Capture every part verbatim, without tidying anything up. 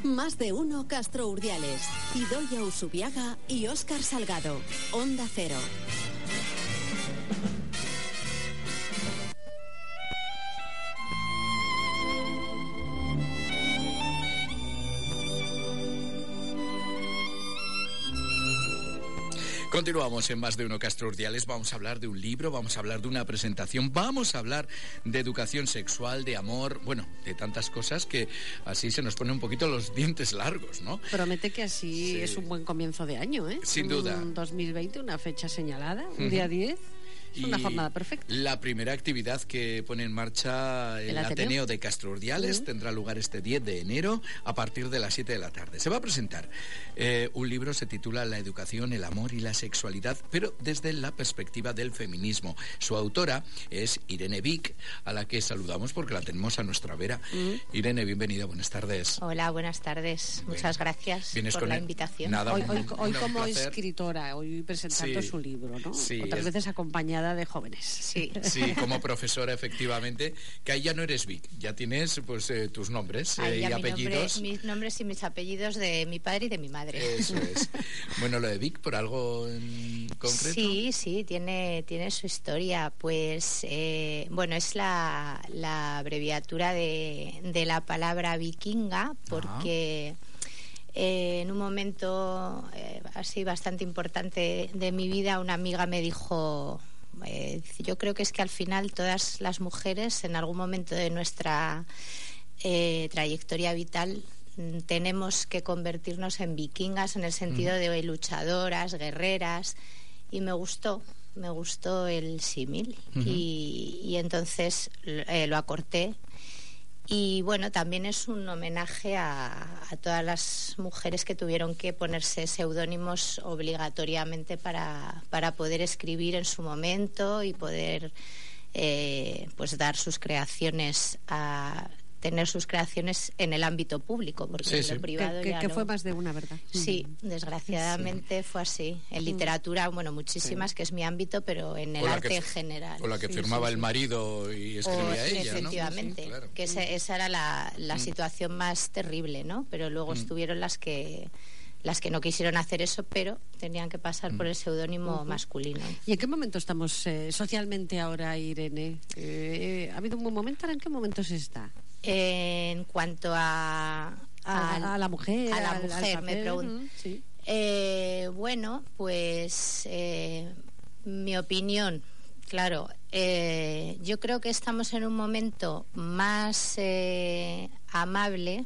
Más de uno Castro Urdiales, Idoia Usubiaga y Óscar Salgado. Onda Cero. Continuamos en Más de uno Castro Urdiales. Vamos a hablar de un libro, vamos a hablar de una presentación, vamos a hablar de educación sexual, de amor, bueno, de tantas cosas que así se nos ponen un poquito los dientes largos, ¿no? Promete que así sí. Es un buen comienzo de año, ¿eh? Sin duda. Un dos mil veinte, una fecha señalada, un uh-huh. día diez. Es una y jornada perfecta. La primera actividad que pone en marcha el, el Ateneo. Ateneo de Castro Urdiales uh-huh. tendrá lugar este diez de enero a partir de las siete de la tarde. Se va a presentar eh, un libro, se titula La educación, el amor y la sexualidad, pero desde la perspectiva del feminismo. Su autora es Irene Vic, a la que saludamos porque la tenemos a nuestra vera. Uh-huh. Irene, bienvenida, buenas tardes. Hola, buenas tardes. Bueno, muchas gracias por con la el... invitación. Nada, hoy un, hoy, hoy un como placer. escritora, hoy presentando sí, su libro, ¿no? Sí, Otras es... veces acompañada de jóvenes. Sí. Sí, como profesora, efectivamente, que ahí ya no eres Vic, ya tienes pues eh, tus nombres eh, y mi apellidos. Nombre, mis nombres y mis apellidos de mi padre y de mi madre. Eso es. Bueno, lo de Vic, ¿por algo en concreto? Sí, sí, tiene, tiene su historia. Pues, eh, bueno, es la, la abreviatura de, de la palabra vikinga, porque... Eh, en un momento eh, así bastante importante de mi vida, una amiga me dijo, eh, yo creo que es que al final todas las mujeres en algún momento de nuestra eh, trayectoria vital tenemos que convertirnos en vikingas en el sentido uh-huh. de luchadoras, guerreras, y me gustó, me gustó el símil uh-huh. y, y entonces eh, lo acorté. Y bueno, también es un homenaje a, a todas las mujeres que tuvieron que ponerse seudónimos obligatoriamente para, para poder escribir en su momento y poder eh, pues dar sus creaciones a tener sus creaciones en el ámbito público, porque sí, en sí. lo privado que, ya que no. fue más de una, ¿verdad? Sí, desgraciadamente sí. fue así. En literatura, bueno, muchísimas, sí. que es mi ámbito, pero en el arte que, en general. O la que sí, firmaba sí, el sí. marido y escribía o, ella, efectivamente, ¿no? Sí, claro. que ese, esa era la, la mm. situación más terrible, ¿no? Pero luego mm. estuvieron las que... las que no quisieron hacer eso, pero tenían que pasar mm. por el seudónimo uh-huh. masculino. ¿Y en qué momento estamos eh, socialmente ahora, Irene? Eh, ¿Ha habido un buen momento? ¿En qué momento se está? En cuanto a... A, a, a la mujer. A la al, mujer, al me pregunto. Uh-huh, sí. eh, bueno, pues eh, mi opinión, claro, eh, yo creo que estamos en un momento más eh, amable,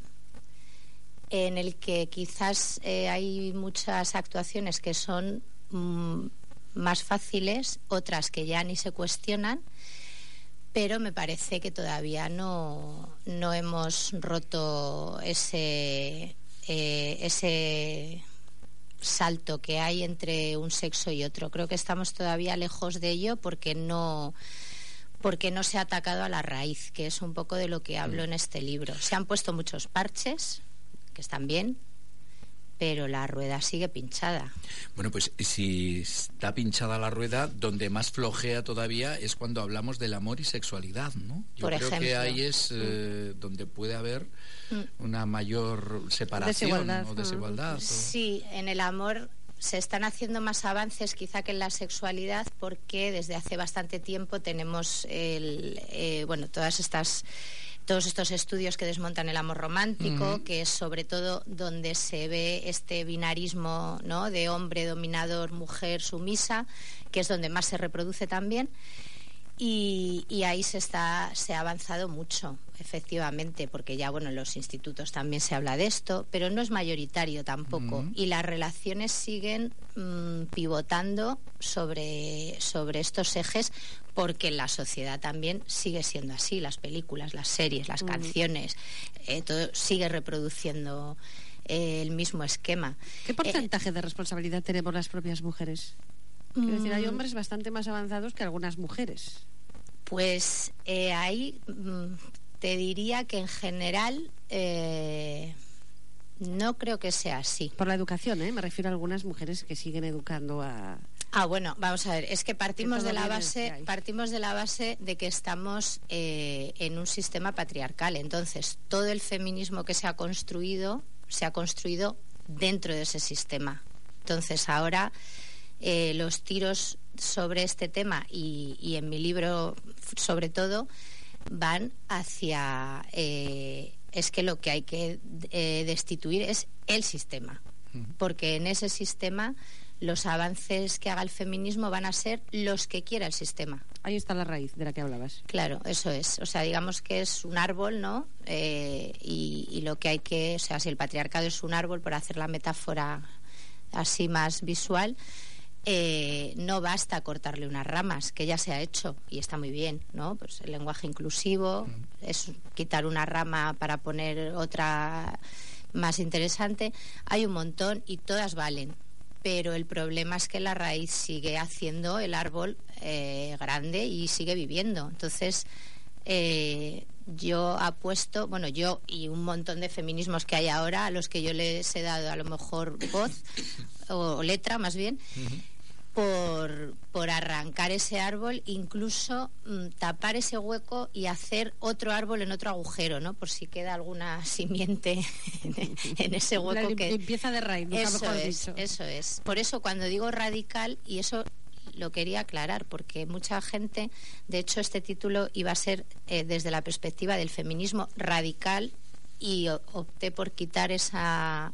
en el que quizás eh, hay muchas actuaciones que son mm, más fáciles, otras que ya ni se cuestionan, pero me parece que todavía no, no hemos roto ese, eh, ese salto que hay entre un sexo y otro. Creo que estamos todavía lejos de ello porque no... porque no se ha atacado a la raíz, que es un poco de lo que hablo en este libro. Se han puesto muchos parches, que están bien, pero la rueda sigue pinchada. Bueno, pues si está pinchada la rueda, donde más flojea todavía es cuando hablamos del amor y sexualidad, ¿no? Yo Por creo ejemplo. que ahí es eh, mm. donde puede haber mm. una mayor separación desigualdad, o desigualdad. O... Sí, en el amor se están haciendo más avances quizá que en la sexualidad, porque desde hace bastante tiempo tenemos el, eh, bueno, todas estas todos estos estudios que desmontan el amor romántico, uh-huh. que es sobre todo donde se ve este binarismo, ¿no?, de hombre dominador, mujer sumisa, que es donde más se reproduce también. Y, y ahí se está se ha avanzado mucho, efectivamente, porque ya, bueno, en los institutos también se habla de esto, pero no es mayoritario tampoco. Uh-huh. Y las relaciones siguen mmm, pivotando sobre, sobre estos ejes, porque la sociedad también sigue siendo así. Las películas, las series, las uh-huh. canciones, eh, todo sigue reproduciendo eh, el mismo esquema. ¿Qué porcentaje eh, de responsabilidad tenemos las propias mujeres? Quiero decir, hay hombres bastante más avanzados que algunas mujeres. Pues eh, ahí mm, te diría que en general eh, no creo que sea así. Por la educación, ¿eh? Me refiero a algunas mujeres que siguen educando a... Ah, bueno, vamos a ver, es que partimos de la base, partimos de la base de que estamos eh, en un sistema patriarcal. Entonces, todo el feminismo que se ha construido se ha construido dentro de ese sistema. Entonces ahora eh, los tiros sobre este tema y, y en mi libro sobre todo van hacia eh, es que lo que hay que eh, destituir es el sistema, porque en ese sistema los avances que haga el feminismo van a ser los que quiera el sistema. Ahí está la raíz de la que hablabas. Claro, eso es. O sea, digamos que es un árbol, ¿no? Eh, y, y lo que hay que... O sea, si el patriarcado es un árbol, por hacer la metáfora así más visual, eh, no basta cortarle unas ramas, que ya se ha hecho y está muy bien, ¿no? Pues el lenguaje inclusivo es quitar una rama para poner otra más interesante. Hay un montón y todas valen. Pero el problema es que la raíz sigue haciendo el árbol eh, grande y sigue viviendo. Entonces, eh, yo apuesto, bueno, yo y un montón de feminismos que hay ahora, a los que yo les he dado a lo mejor voz, o, o letra más bien, uh-huh. por, por arrancar ese árbol, incluso mm, tapar ese hueco y hacer otro árbol en otro agujero, ¿no? Por si queda alguna simiente en, en ese hueco. La que limpieza de raíz, nunca eso mejor es, dicho. Eso es. Por eso cuando digo radical, y eso lo quería aclarar, porque mucha gente, de hecho este título iba a ser eh, desde la perspectiva del feminismo radical, y opté por quitar esa...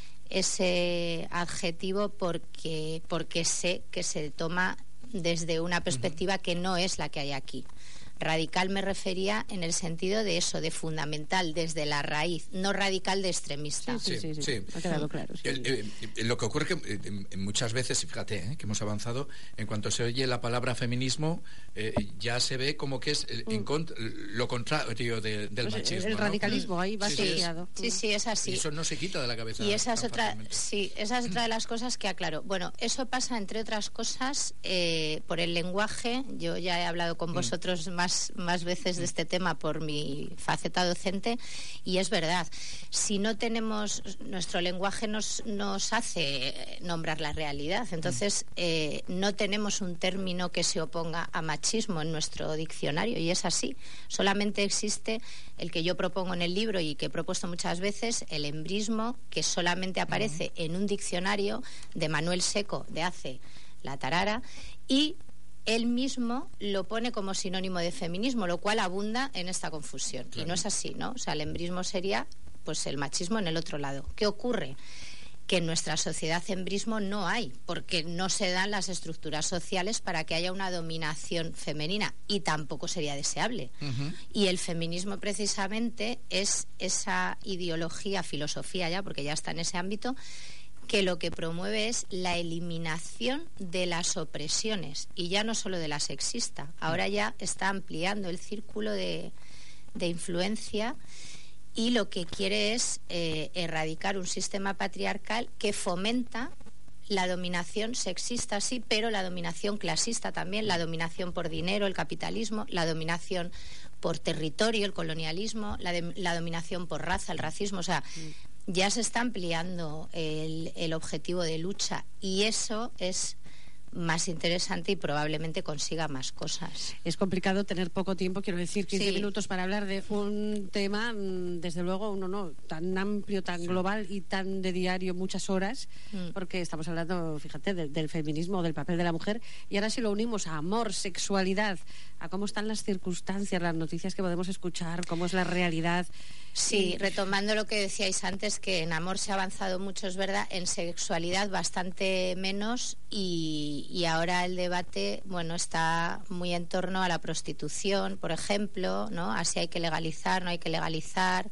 ese adjetivo porque porque sé que se toma desde una perspectiva que no es la que hay aquí. Radical me refería en el sentido de eso, de fundamental, desde la raíz, no radical de extremista. Sí, sí, sí, sí. sí. Ha quedado claro. Sí. El, el, lo que ocurre que eh, muchas veces, fíjate, eh, que hemos avanzado, en cuanto se oye la palabra feminismo, eh, ya se ve como que es el, en contra, lo contrario de, del pues machismo. El, el radicalismo, ¿no? ahí va sí, asociado. Sí, sí, es así. Y eso no se quita de la cabeza. Y esa es otra, fácilmente. sí, esa es otra de las cosas que aclaro. Bueno, eso pasa, entre otras cosas, eh, por el lenguaje. Yo ya he hablado con vosotros mm. más, más veces de este tema por mi faceta docente, y es verdad, si no tenemos, nuestro lenguaje nos, nos hace nombrar la realidad, entonces eh, no tenemos un término que se oponga a machismo en nuestro diccionario, y es así. Solamente existe el que yo propongo en el libro y que he propuesto muchas veces, el embrismo, que solamente aparece uh-huh. en un diccionario de Manuel Seco de hace la tarara, y él mismo lo pone como sinónimo de feminismo, lo cual abunda en esta confusión. Claro. Y no es así, ¿no? O sea, el embrismo sería pues el machismo en el otro lado. ¿Qué ocurre? Que en nuestra sociedad embrismo no hay, porque no se dan las estructuras sociales para que haya una dominación femenina, y tampoco sería deseable. Uh-huh. Y el feminismo precisamente es esa ideología, filosofía ya, porque ya está en ese ámbito, que lo que promueve es la eliminación de las opresiones, y ya no solo de la sexista. Ahora ya está ampliando el círculo de, de influencia, y lo que quiere es eh, erradicar un sistema patriarcal que fomenta la dominación sexista, sí, pero la dominación clasista también, la dominación por dinero, el capitalismo, la dominación por territorio, el colonialismo, la, de, la dominación por raza, el racismo. O sea, ya se está ampliando el, el objetivo de lucha, y eso es más interesante y probablemente consiga más cosas. Es complicado tener poco tiempo, quiero decir, quince sí. minutos para hablar de un tema, desde luego, uno no, tan amplio, tan sí. global y tan de diario, muchas horas, mm. porque estamos hablando, fíjate, de, del feminismo, del papel de la mujer, y ahora si lo unimos a amor, sexualidad, a cómo están las circunstancias, las noticias que podemos escuchar, cómo es la realidad. Sí, retomando lo que decíais antes, que en amor se ha avanzado mucho, es verdad, en sexualidad bastante menos, y, y ahora el debate, bueno, está muy en torno a la prostitución, por ejemplo, ¿no? Así hay que legalizar, no hay que legalizar,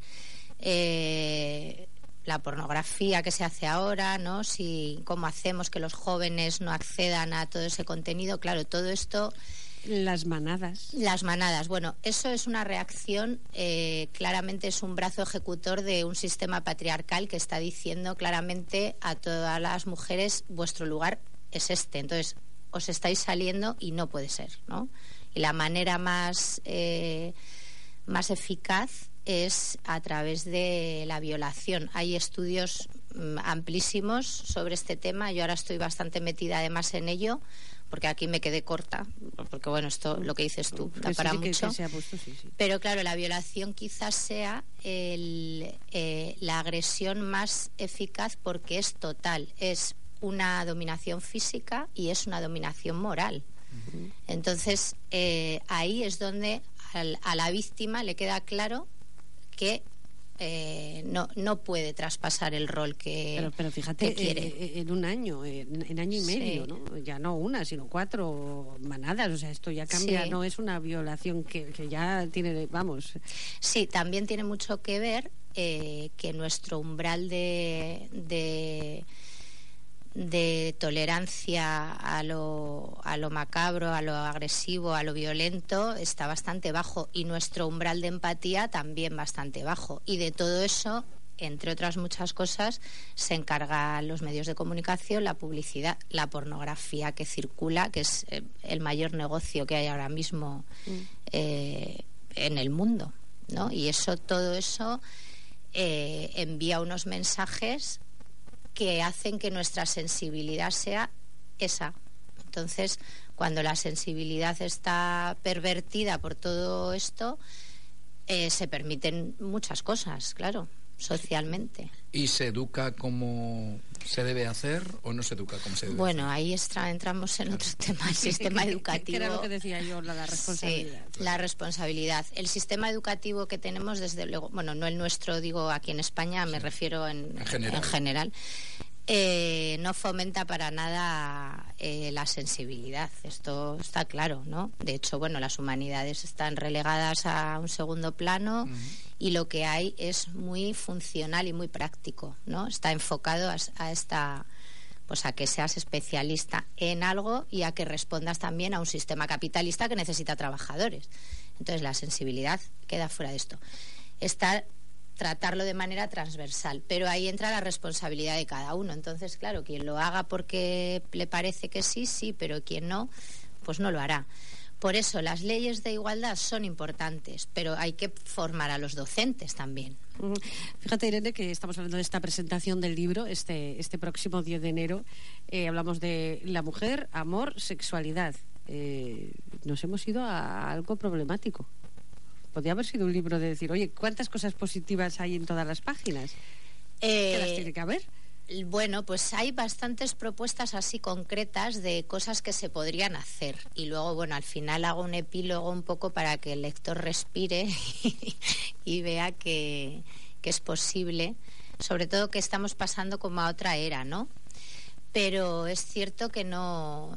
eh, la pornografía que se hace ahora, ¿no? Si, cómo hacemos que los jóvenes no accedan a todo ese contenido, claro, todo esto. Las manadas. Las manadas. Bueno, eso es una reacción, eh, claramente es un brazo ejecutor de un sistema patriarcal que está diciendo claramente a todas las mujeres, vuestro lugar es este. Entonces, os estáis saliendo y no puede ser, ¿no? Y la manera más, eh, más eficaz es a través de la violación. Hay estudios amplísimos sobre este tema. Yo ahora estoy bastante metida además en ello, porque aquí me quedé corta, porque bueno, esto lo que dices tú da para sí, sí, mucho. Que, que se ha puesto, sí, sí. Pero claro, la violación quizás sea el, eh, la agresión más eficaz porque es total, es una dominación física y es una dominación moral. Uh-huh. Entonces, eh, ahí es donde al, a la víctima le queda claro que Eh, no, no puede traspasar el rol que, pero, pero fíjate, que quiere. Eh, en un año, en, en año y medio, sí. ¿no? Ya no una, sino cuatro manadas. O sea, esto ya cambia, sí. No es una violación que, que ya tiene, vamos. Sí, también tiene mucho que ver eh, que nuestro umbral de... de de tolerancia a lo, a lo macabro, a lo agresivo, a lo violento, está bastante bajo, y nuestro umbral de empatía también bastante bajo. Y de todo eso, entre otras muchas cosas, se encargan los medios de comunicación, la publicidad, la pornografía que circula, que es el mayor negocio que hay ahora mismo mm. eh, en el mundo, ¿no? Y eso, todo eso eh, envía unos mensajes que hacen que nuestra sensibilidad sea esa. Entonces, cuando la sensibilidad está pervertida por todo esto, eh, se permiten muchas cosas, claro, socialmente. ¿Y se educa como se debe hacer o no se educa como se debe bueno, hacer? ahí extra, entramos en otro tema, el sistema educativo. Que era lo que decía yo, la, la responsabilidad. Sí, la responsabilidad. El sistema educativo que tenemos, desde luego, bueno, no el nuestro, digo, aquí en España, me sí. refiero en, en general, en general eh, no fomenta para nada eh, la sensibilidad. Esto está claro, ¿no? De hecho, bueno, las humanidades están relegadas a un segundo plano uh-huh. y lo que hay es muy funcional y muy práctico, ¿no? Está enfocado a, a esta, pues a que seas especialista en algo y a que respondas también a un sistema capitalista que necesita trabajadores. Entonces, la sensibilidad queda fuera de esto. Está tratarlo de manera transversal, pero ahí entra la responsabilidad de cada uno. Entonces, claro, quien lo haga porque le parece que sí, sí, pero quien no, pues no lo hará. Por eso las leyes de igualdad son importantes, pero hay que formar a los docentes también. Fíjate, Irene, que estamos hablando de esta presentación del libro este, este próximo diez de enero. Eh, hablamos de la mujer, amor, sexualidad. Eh, nos hemos ido a algo problemático. Podría haber sido un libro de decir, oye, ¿cuántas cosas positivas hay en todas las páginas? Eh, ¿Qué las tiene que haber? Bueno, pues hay bastantes propuestas así concretas de cosas que se podrían hacer. Y luego, bueno, al final hago un epílogo un poco para que el lector respire y, y vea que, que es posible. Sobre todo que estamos pasando como a otra era, ¿no? Pero es cierto que no...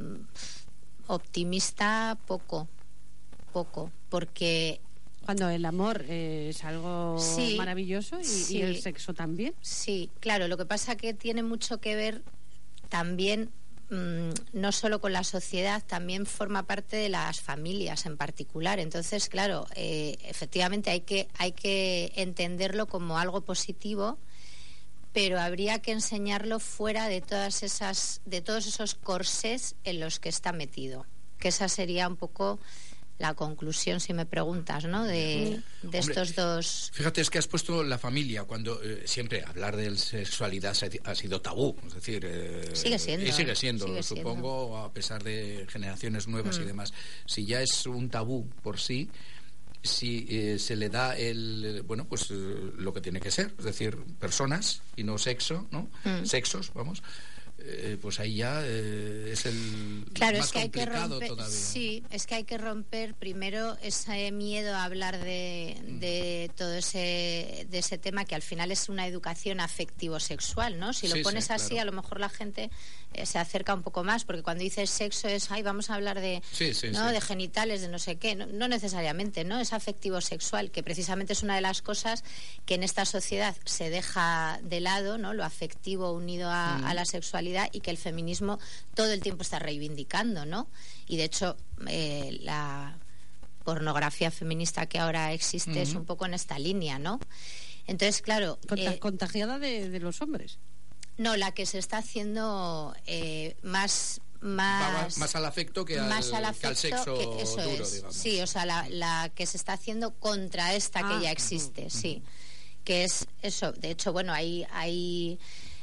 Optimista poco. Poco, porque... Cuando el amor eh, es algo sí, maravilloso y, sí, y el sexo también. Sí, claro, lo que pasa que tiene mucho que ver también, mmm, no solo con la sociedad, también forma parte de las familias en particular. Entonces, claro, eh, efectivamente hay que, hay que entenderlo como algo positivo, pero habría que enseñarlo fuera de todas esas, de todos esos corsés en los que está metido. Que esa sería un poco la conclusión, si me preguntas, ¿no? De, de Hombre, estos dos... Fíjate, es que has puesto la familia cuando eh, siempre hablar de sexualidad ha sido tabú, es decir... Eh, sigue siendo. Y sigue siendo, sigue supongo, siendo. A pesar de generaciones nuevas mm. y demás. Si ya es un tabú por sí, si eh, se le da el bueno pues eh, lo que tiene que ser, es decir, personas y no sexo, ¿no? Mm. Sexos, vamos... Eh, pues ahí ya eh, es el claro, más es que complicado hay que romper, todavía. Sí, es que hay que romper primero ese miedo a hablar de, de todo ese de ese tema, que al final es una educación afectivo-sexual, ¿no? Si lo sí, pones sí, así, claro. A lo mejor la gente eh, se acerca un poco más, porque cuando dices sexo es, ay, vamos a hablar de, sí, sí, ¿no? sí. de genitales, de no sé qué. No, no necesariamente, ¿no? Es afectivo-sexual, que precisamente es una de las cosas que en esta sociedad se deja de lado, ¿no? Lo afectivo unido a, mm. a la sexualidad, y que el feminismo todo el tiempo está reivindicando, ¿no? Y de hecho eh, la pornografía feminista que ahora existe uh-huh. es un poco en esta línea, ¿no? Entonces, claro... Conta- eh, ¿Contagiada de, de los hombres? No, la que se está haciendo eh, más... Más, más al afecto que al, más al, afecto que al sexo que eso duro, es. digamos. Sí, o sea, la, la que se está haciendo contra esta ah, que ya existe, uh-huh. sí. que es eso. De hecho, bueno, hay, hay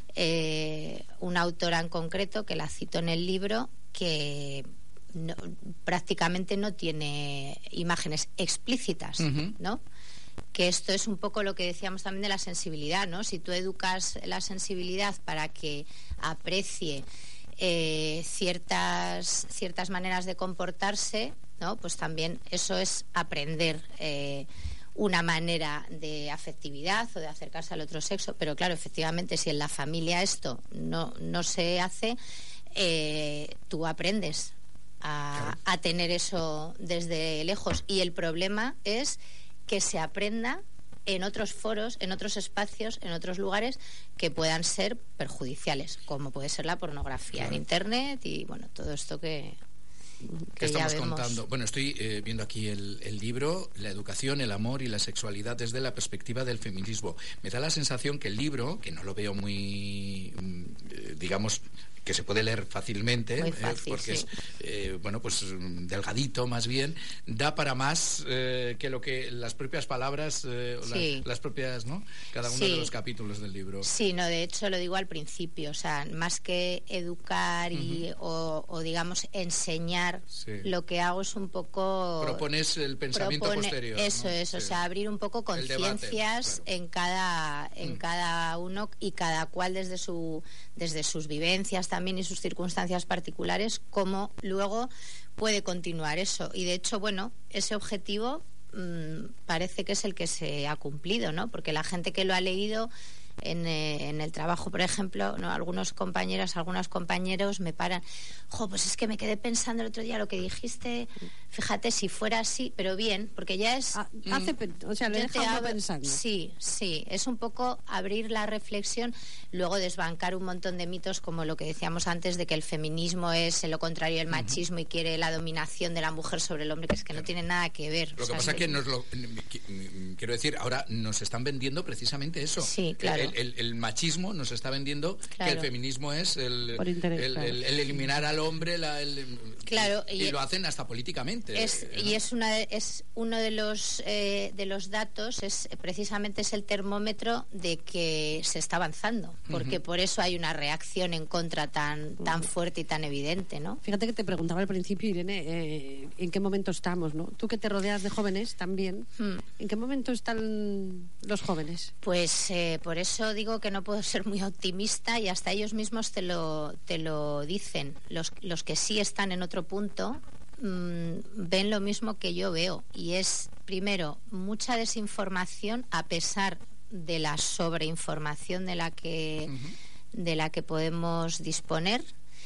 eh, una autora en concreto que la cito en el libro que no, prácticamente no tiene imágenes explícitas, uh-huh. ¿no? Que esto es un poco lo que decíamos también de la sensibilidad, ¿no? Si tú educas la sensibilidad para que aprecie eh, ciertas, ciertas maneras de comportarse, ¿no? Pues también eso es aprender eh, una manera de afectividad o de acercarse al otro sexo. Pero claro, efectivamente, si en la familia esto no, no se hace, eh, tú aprendes a, a tener eso desde lejos. Y el problema es que se aprenda en otros foros, en otros espacios, en otros lugares que puedan ser perjudiciales, como puede ser la pornografía, claro, en Internet y bueno, todo esto que... ¿Qué estamos contando? Bueno, estoy eh, viendo aquí el, el libro, La educación, el amor y la sexualidad desde la perspectiva del feminismo. Me da la sensación que el libro, que no lo veo muy, eh, digamos, que se puede leer fácilmente, muy fácil, eh, porque sí. es, eh, bueno, pues delgadito más bien, da para más eh, que lo que las propias palabras, eh, sí. las, las propias, ¿no? Cada uno sí. de los capítulos del libro. Sí, no, de hecho lo digo al principio, o sea, más que educar y, uh-huh. o, o digamos enseñar, sí. lo que hago es un poco... Propones el pensamiento propone, posterior. Eso ¿no? es, sí. O sea, abrir un poco conciencias, claro, en cada, en mm. cada uno y cada cual desde su, desde sus vivencias también y sus circunstancias particulares, cómo luego puede continuar eso. Y de hecho, bueno, ese objetivo mmm, parece que es el que se ha cumplido, ¿no? Porque la gente que lo ha leído en, eh, en el trabajo, por ejemplo, ¿no? Algunos compañeros, algunos compañeros me paran, jo, pues es que me quedé pensando el otro día lo que dijiste, fíjate, si fuera así, pero bien, porque ya es... Ah, hace, o sea, le deja uno pensando. Sí, sí, es un poco abrir la reflexión, luego desbancar un montón de mitos como lo que decíamos antes de que el feminismo es lo contrario del machismo uh-huh. y quiere la dominación de la mujer sobre el hombre, que es que no tiene nada que ver. Lo que o sea, pasa es que nos lo... Quiero decir, ahora nos están vendiendo precisamente eso. Sí, claro. El, el, el machismo nos está vendiendo, claro, que el feminismo es el, interés, el, claro. el, el eliminar al hombre, la, el, claro, y, y, y lo hacen hasta políticamente. Es, ¿no? Y es, una de, es uno de los, eh, de los datos, es precisamente es el termómetro de que se está avanzando, porque uh-huh. por eso hay una reacción en contra tan, tan uh-huh. fuerte y tan evidente, ¿no? Fíjate que te preguntaba al principio, Irene, eh, ¿en qué momento estamos, no? Tú que te rodeas de jóvenes también, uh-huh. ¿en qué momento están los jóvenes? Pues eh, por eso digo que no puedo ser muy optimista y hasta ellos mismos te lo, te lo dicen. Los, los que sí están en otro punto mmm, ven lo mismo que yo veo y es, primero, mucha desinformación a pesar de la sobreinformación de la que, uh-huh. de la que podemos disponer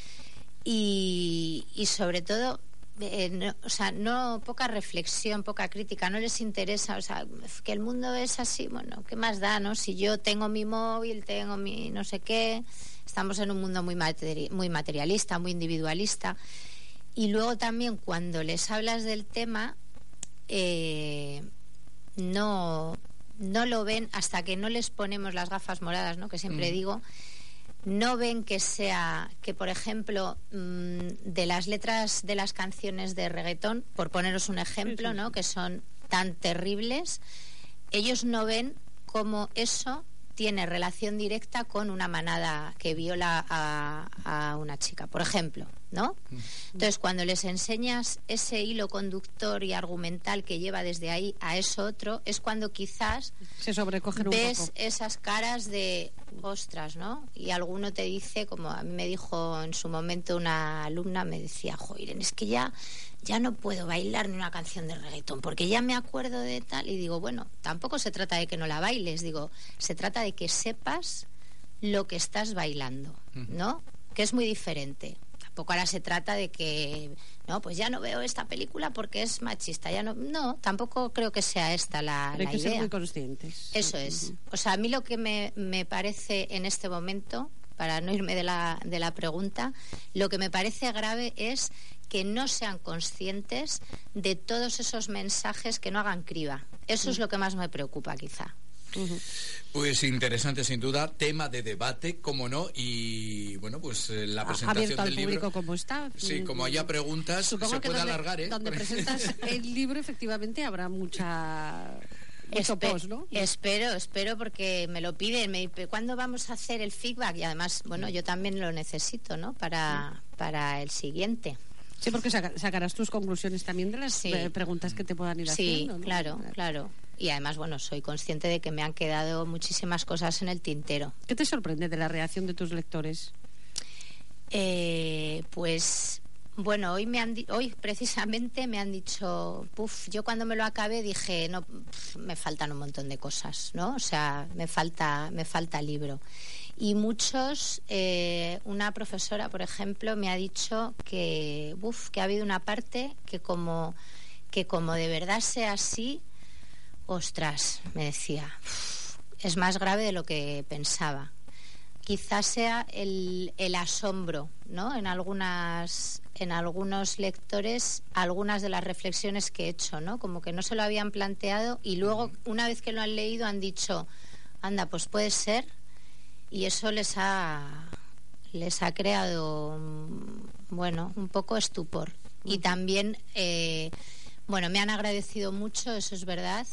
y, y sobre todo... Eh, no, o sea, no, poca reflexión, poca crítica, no les interesa, o sea, que el mundo es así, bueno, ¿qué más da, no? Si yo tengo mi móvil, tengo mi no sé qué, estamos en un mundo muy, materi- muy materialista, muy individualista, y luego también cuando les hablas del tema, eh, no, no lo ven hasta que no les ponemos las gafas moradas, ¿no? Que siempre mm. digo, no ven que sea, que por ejemplo, de las letras de las canciones de reggaetón, por poneros un ejemplo, ¿no? Que son tan terribles, ellos no ven cómo eso tiene relación directa con una manada que viola a, a una chica, por ejemplo, ¿no? Entonces, cuando les enseñas ese hilo conductor y argumental que lleva desde ahí a eso otro, es cuando quizás se sobrecogen un ves poco. Esas caras de ostras, ¿no? Y alguno te dice, como a mí me dijo en su momento una alumna, me decía, jo, Irene, es que ya, ya no puedo bailar ni una canción de reggaetón, porque ya me acuerdo de tal, y digo, bueno, tampoco se trata de que no la bailes, digo, se trata de que sepas lo que estás bailando, ¿no? Que es muy diferente. Tampoco ahora se trata de que, no, pues ya no veo esta película porque es machista, ya no, no, tampoco creo que sea esta la, Pero hay la que idea. ser muy conscientes. Eso es. O sea, a mí lo que me, me parece en este momento, para no irme de la, de la pregunta, lo que me parece grave es que no sean conscientes de todos esos mensajes, que no hagan criba. Eso es lo que más me preocupa, quizá. Uh-huh. Pues interesante, sin duda, tema de debate, cómo no, y bueno, pues eh, la presentación abierto al del libro. Público como está. Sí, como haya preguntas, Supongo se que puede donde, alargar, ¿eh? Donde presentas el libro, efectivamente, habrá mucha mucho Espe post, ¿no? Espero, espero porque me lo piden. Me dicen, ¿cuándo vamos a hacer el feedback? Y además, bueno, yo también lo necesito, ¿no? Para, para el siguiente. Sí, porque saca, sacarás tus conclusiones también de las sí. eh, preguntas que te puedan ir sí, haciendo, ¿no? claro, claro. Y además, bueno, soy consciente de que me han quedado muchísimas cosas en el tintero. ¿Qué te sorprende de la reacción de tus lectores? Eh, pues, bueno, hoy me han hoy precisamente me han dicho, puf, yo cuando me lo acabé dije, no, puf, me faltan un montón de cosas, ¿no? O sea, me falta, me falta libro. Y muchos, eh, una profesora, por ejemplo, me ha dicho que, uf, que ha habido una parte que como, que como de verdad sea así, ostras, me decía, es más grave de lo que pensaba. Quizás sea el, el asombro, ¿no? En algunas, en algunos lectores, algunas de las reflexiones que he hecho, ¿no? Como que no se lo habían planteado y luego, una vez que lo han leído, han dicho, anda, pues puede ser. Y eso les ha les ha creado, bueno, un poco estupor. Y también, eh, bueno, me han agradecido mucho, eso es verdad,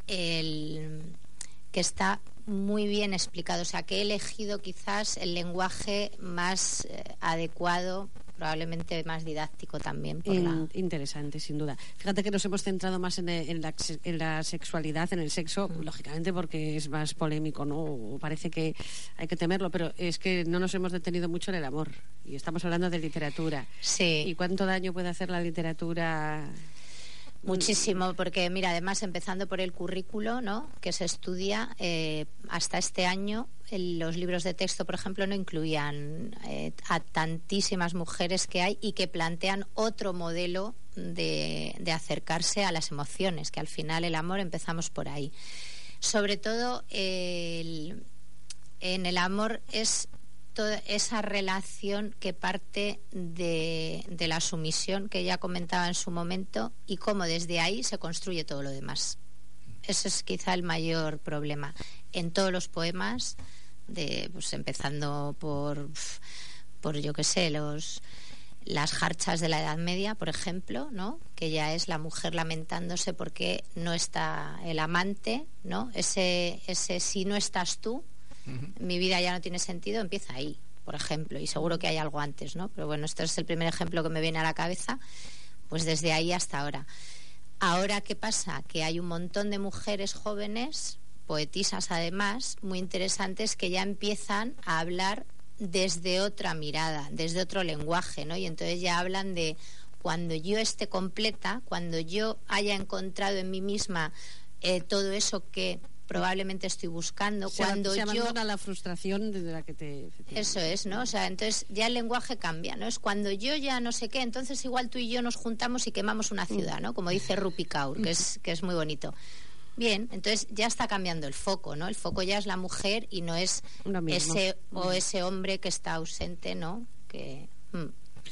el que está muy bien explicado. O sea, que he elegido quizás el lenguaje más eh, adecuado, probablemente más didáctico también. Por In, la... Interesante, sin duda. Fíjate que nos hemos centrado más en, en, la, en la sexualidad, en el sexo, mm. lógicamente porque es más polémico, ¿no? Parece que hay que temerlo, pero es que no nos hemos detenido mucho en el amor. Y estamos hablando de literatura. Sí. ¿Y cuánto daño puede hacer la literatura? Muchísimo, porque mira, además empezando por el currículo, ¿no? Que se estudia, eh, hasta este año el, los libros de texto, por ejemplo, no incluían eh, a tantísimas mujeres que hay y que plantean otro modelo de, de acercarse a las emociones, que al final el amor empezamos por ahí. Sobre todo eh, el, en el amor es toda esa relación que parte de, de la sumisión que ya comentaba en su momento y cómo desde ahí se construye todo lo demás. Ese es quizá el mayor problema en todos los poemas, de, pues empezando por, por yo qué sé, los las jarchas de la Edad Media, por ejemplo, ¿no? Que ya es la mujer lamentándose porque no está el amante, ¿no? Ese, ese si no estás tú, Uh-huh. mi vida ya no tiene sentido, empieza ahí, por ejemplo, y seguro que hay algo antes, ¿no? Pero bueno, este es el primer ejemplo que me viene a la cabeza, pues desde ahí hasta ahora. Ahora, ¿qué pasa? Que hay un montón de mujeres jóvenes, poetisas además, muy interesantes, que ya empiezan a hablar desde otra mirada, desde otro lenguaje, ¿no? Y entonces ya hablan de cuando yo esté completa, cuando yo haya encontrado en mí misma eh, todo eso que probablemente estoy buscando, se cuando se yo abandona la frustración desde la que te... Eso es, ¿no? O sea, entonces ya el lenguaje cambia, ¿no? Es cuando yo ya no sé qué, entonces igual tú y yo nos juntamos y quemamos una ciudad, ¿no? Como dice Rupi Kaur, que es que es muy bonito. Bien, entonces ya está cambiando el foco, ¿no? El foco ya es la mujer y no es ese o ese hombre que está ausente, ¿no? Que mm.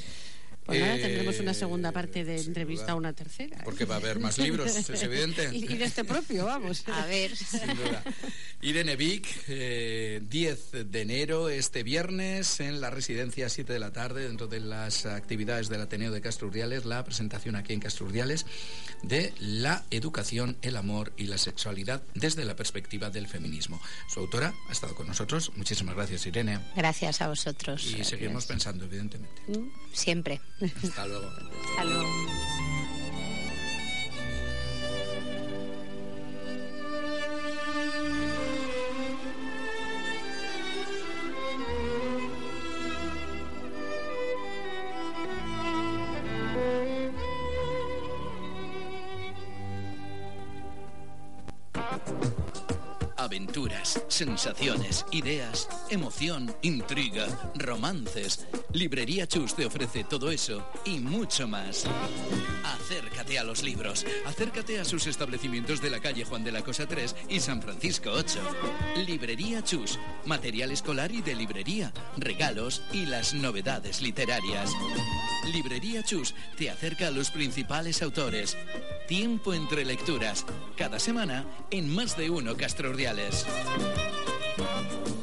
Pues nada, tendremos una segunda parte de entrevista, duda, una tercera. ¿eh? Porque va a haber más libros, es evidente. Y, y de este propio, vamos. A ver. Sin duda. Irene Vic, eh, diez de enero, este viernes, en la residencia, siete de la tarde, dentro de las actividades del Ateneo de Castro Urdiales, la presentación aquí en Castro Urdiales de la educación, el amor y la sexualidad desde la perspectiva del feminismo. Su autora ha estado con nosotros. Muchísimas gracias, Irene. Gracias a vosotros. Y gracias. Seguimos pensando, evidentemente. Siempre. Hasta luego. Hasta luego. Aventuras, sensaciones, ideas, emoción, intriga, romances. Librería Chus te ofrece todo eso y mucho más. Acércate a los libros. Acércate a sus establecimientos de la calle Juan de la Cosa tres y San Francisco ocho. Librería Chus. Material escolar y de librería. Regalos y las novedades literarias. Librería Chus te acerca a los principales autores. Tiempo entre lecturas. Cada semana en Más de Uno Castro Urdiales.